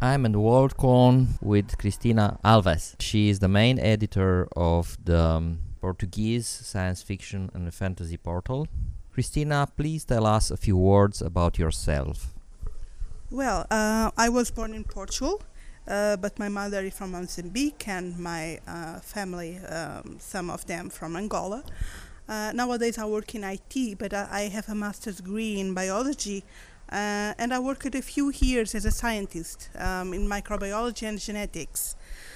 I'm at Worldcon with Cristina Alves. She is the main editor of the Portuguese science fiction and fantasy portal. Cristina, please tell us a few words about yourself. Well, I was born in Portugal, but my mother is from Mozambique and my family, some of them from Angola. Nowadays I work in IT, but I have a master's degree in biology, and I worked a few years as a scientist in microbiology and genetics.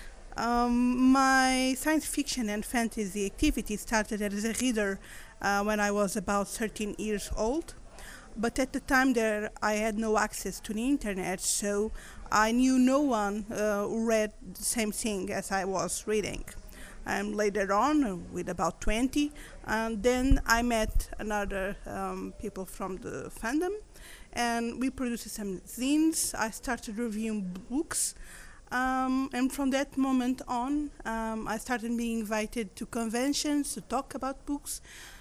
My science fiction and fantasy activity started as a reader when I was about 13 years old. But at the time there, I had no access to the internet, so I knew no one who read the same thing as I was reading. Later on, with about 20, and then I met another people from the fandom, and we produced some zines. I started reviewing books, and from that moment on, I started being invited to conventions to talk about books,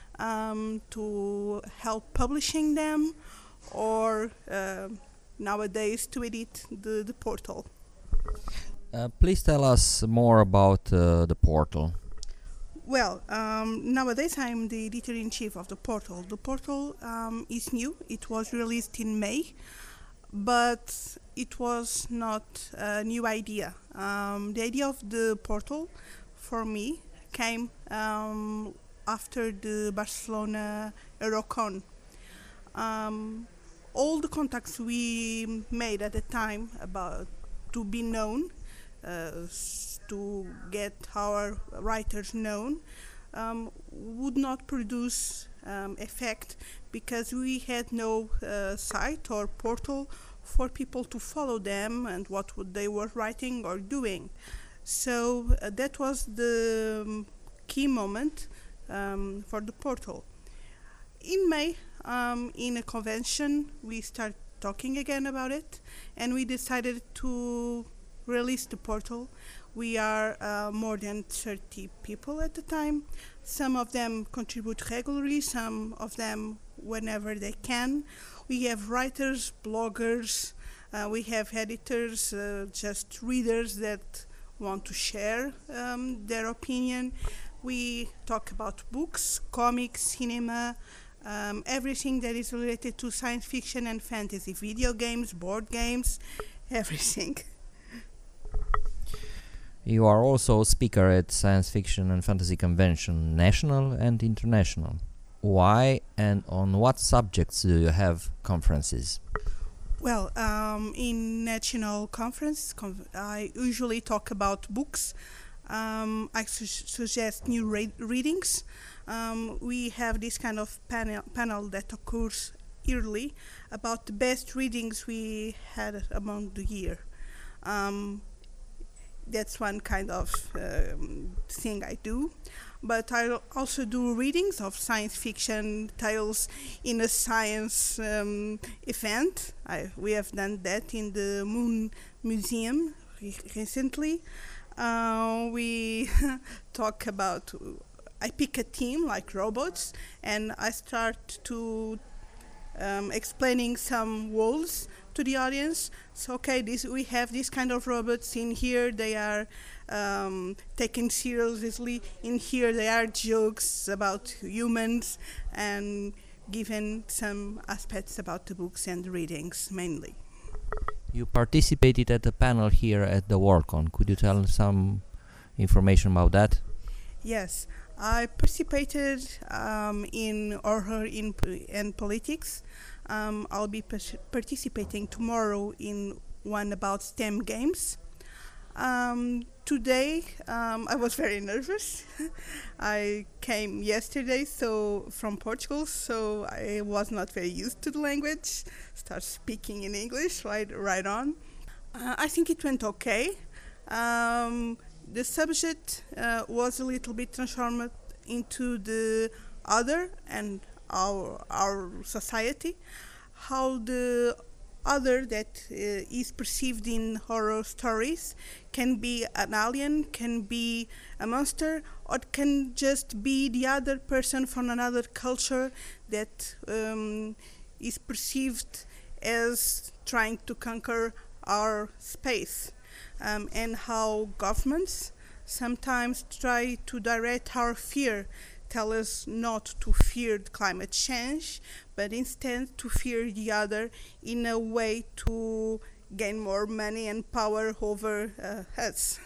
to help publishing them, or nowadays to edit the portal. Please tell us more about the portal. Well, nowadays I'm the editor-in-chief of the portal. The portal is new. It was released in May, but it was not a new idea. The idea of the portal, for me, came after the Barcelona Eurocon. All the contacts we made at the time about to be known, to get our writers known, would not produce effect because we had no site or portal for people to follow them and what would they were writing or doing. So that was the key moment for the portal. In May, in a convention, we started talking again about it, and we decided to release the portal. We are more than 30 people at the time. Some of them contribute regularly, some of them whenever they can. We have writers, bloggers, we have editors, just readers that want to share their opinion. We talk about books, comics, cinema, everything that is related to science fiction and fantasy, video games, board games, everything. You are also a speaker at science fiction and fantasy convention, national and international. Why and on what subjects do you have conferences? Well, in national conference, I usually talk about books. I suggest new readings. We have this kind of panel that occurs yearly about the best readings we had among the year. That's one kind of thing I do. But I also do readings of science fiction tales in a science event. We have done that in the Moon Museum recently. We talk about, I pick a theme like robots, and I start to explaining some worlds to the audience. So we have this kind of robots in here. They are taken seriously. In here, they are jokes about humans, and given some aspects about the books and the readings mainly. You participated at the panel here at the Worldcon. Could you tell some information about that? Yes, I participated in horror and politics. I'll be participating tomorrow in one about STEM games. Today, I was very nervous. I came yesterday from Portugal, so I was not very used to the language. Start speaking in English right on. I think it went okay. The subject was a little bit transformed into the other and our society, how the other that is perceived in horror stories can be an alien, can be a monster, or can just be the other person from another culture that is perceived as trying to conquer our space, and how governments sometimes try to direct our fear, tell us not to fear climate change, but instead to fear the other in a way to gain more money and power over us.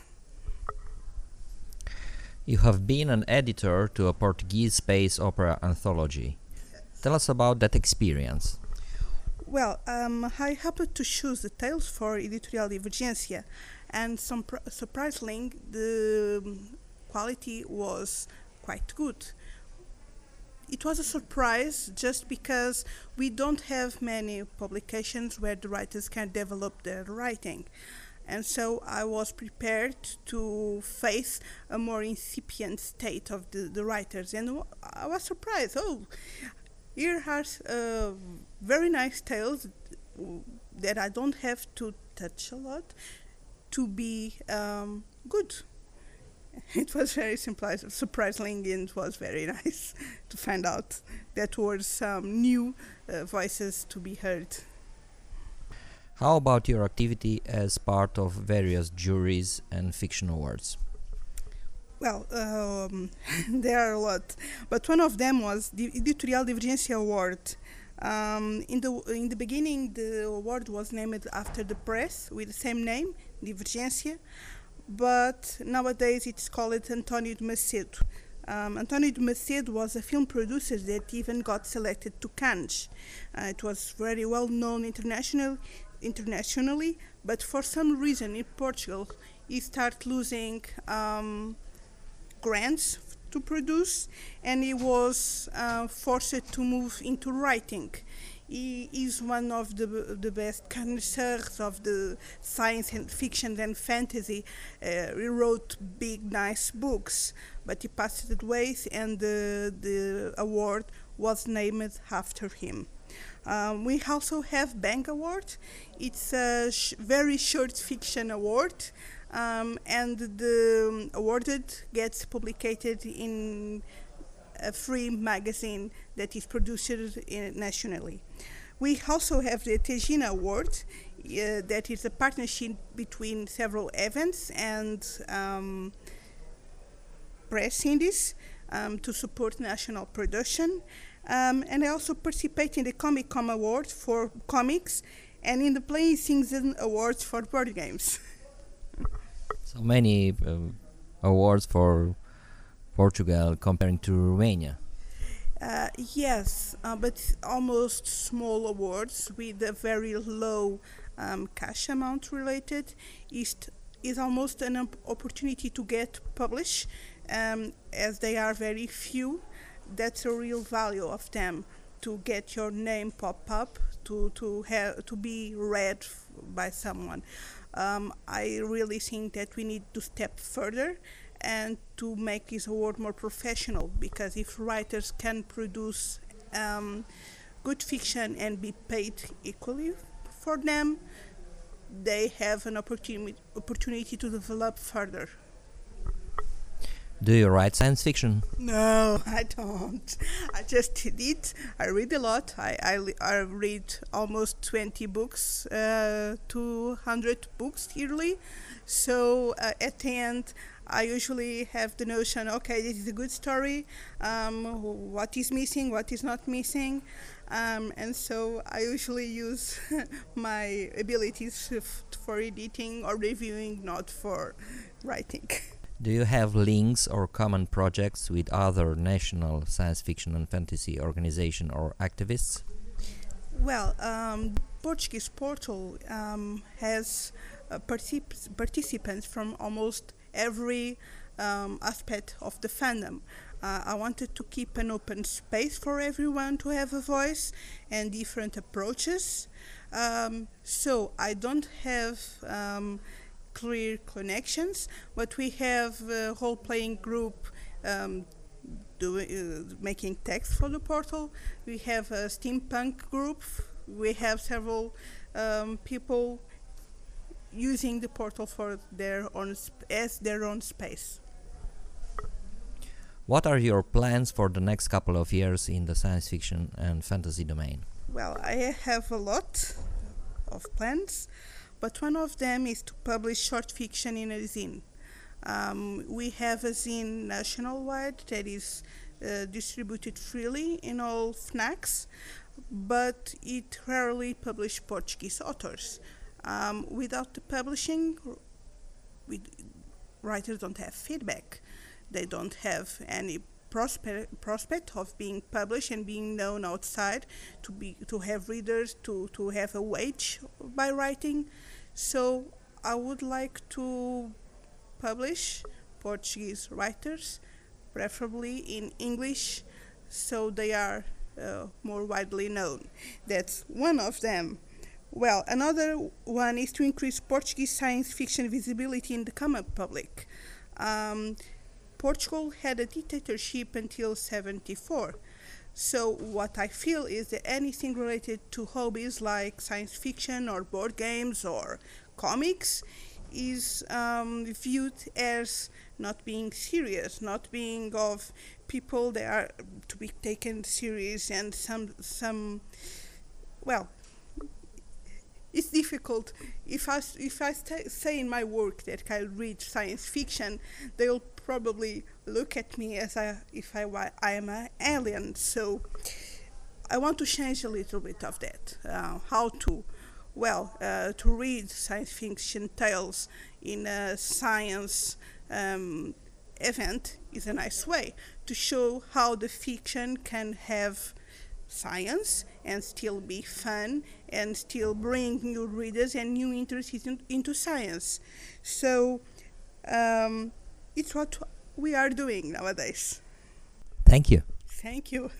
You have been an editor to a Portuguese space opera anthology. Tell us about that experience. Well, I happened to choose the tales for Editorial Divergência, and surprisingly, the quality was quite good. It was a surprise just because we don't have many publications where the writers can develop their writing. And so I was prepared to face a more incipient state of the writers. And I was surprised. Oh, here are very nice tales that I don't have to touch a lot to be good. It was very surprising, and it was very nice to find out that were some new voices to be heard. How about your activity as part of various juries and fiction awards? Well, there are a lot, but one of them was the Editorial Divergência Award. In the beginning, the award was named after the press with the same name, Divergência, but nowadays it's called António de Macedo. António de Macedo was a film producer that even got selected to Cannes. It was very well known internationally, but for some reason in Portugal he started losing grants to produce, and he was forced to move into writing. He is one of the best connoisseurs of the science and fiction and fantasy. He wrote big, nice books, but he passed away, and the award was named after him. We also have Bank Award. It's a very short fiction award, and the awarded gets published in a free magazine that is produced nationally. We also have the Tegina Award, that is a partnership between several events and press indies to support national production. And I also participate in the Comic Com Award for comics and in the Playing Season Awards for board games. So many awards for Portugal comparing to Romania. Yes, but almost small awards with a very low cash amount related is almost an opportunity to get published, as they are very few. That's a real value of them, to get your name pop up, to be read by someone. I really think that we need to step further and to make this award more professional, because if writers can produce good fiction and be paid equally for them, they have an opportunity to develop further. Do you write science fiction? No, I don't. I just did. I read a lot. I read almost 20 books, 200 books yearly. So at the end, I usually have the notion, okay, this is a good story, what is missing, what is not missing, and so I usually use my abilities for editing or reviewing, not for writing. Do you have links or common projects with other national science fiction and fantasy organizations or activists? Well, Portuguese portal has participants from almost every aspect of the fandom. I wanted to keep an open space for everyone to have a voice and different approaches. So I don't have clear connections, but we have a role-playing group making text for the portal. We have a steampunk group. We have several people using the portal for their own space. What are your plans for the next couple of years in the science fiction and fantasy domain? Well, I have a lot of plans, but one of them is to publish short fiction in a zine. We have a zine nationwide that is distributed freely in all FNACs, but it rarely publishes Portuguese authors. Without the publishing, writers don't have feedback. They don't have any prospect of being published and being known outside, to have readers, to have a wage by writing. So I would like to publish Portuguese writers, preferably in English, so they are more widely known. That's one of them. Well, another one is to increase Portuguese science fiction visibility in the common public. Portugal had a dictatorship until 1974. So what I feel is that anything related to hobbies like science fiction or board games or comics is viewed as not being serious, not being of people that are to be taken serious, and some well, it's difficult. If I say in my work that I read science fiction, they'll probably look at me as if I am an alien. So I want to change a little bit of that. How to to read science fiction tales in a science event is a nice way to show how the fiction can have science and still be fun and still bring new readers and new interest into science. So it's what we are doing nowadays. Thank you. Thank you.